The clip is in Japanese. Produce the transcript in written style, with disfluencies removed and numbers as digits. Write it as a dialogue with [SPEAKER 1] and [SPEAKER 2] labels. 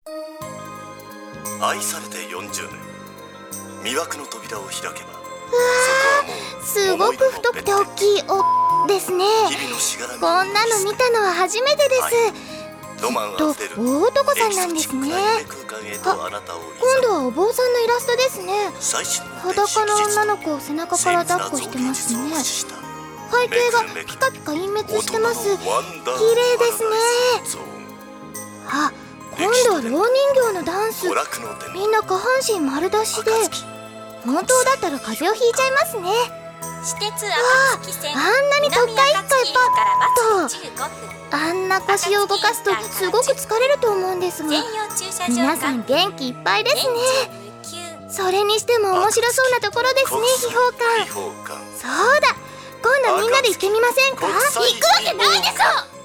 [SPEAKER 1] 愛されて40年、魅惑の扉を開けば、
[SPEAKER 2] すごく太くて大きいおですね。こんなの見たのは初めてです。大男さんなんですね。今度はお坊さんのイラストですね。裸の女の子を背中から抱っこしてますね。背景がピカピカ隠滅してます。綺麗ですね。あ、今度は蝋人形のダンス。みんな下半身丸出しで、本当だったら風邪をひいちゃいますね。あんなに特会一回パッと、あんな腰を動かすとすごく疲れると思うんですが、皆さん元気いっぱいですね。それにしても面白そうなところですね、秘宝館。そうだ、今度みんなで行ってみませんか？行くわけないでしょ。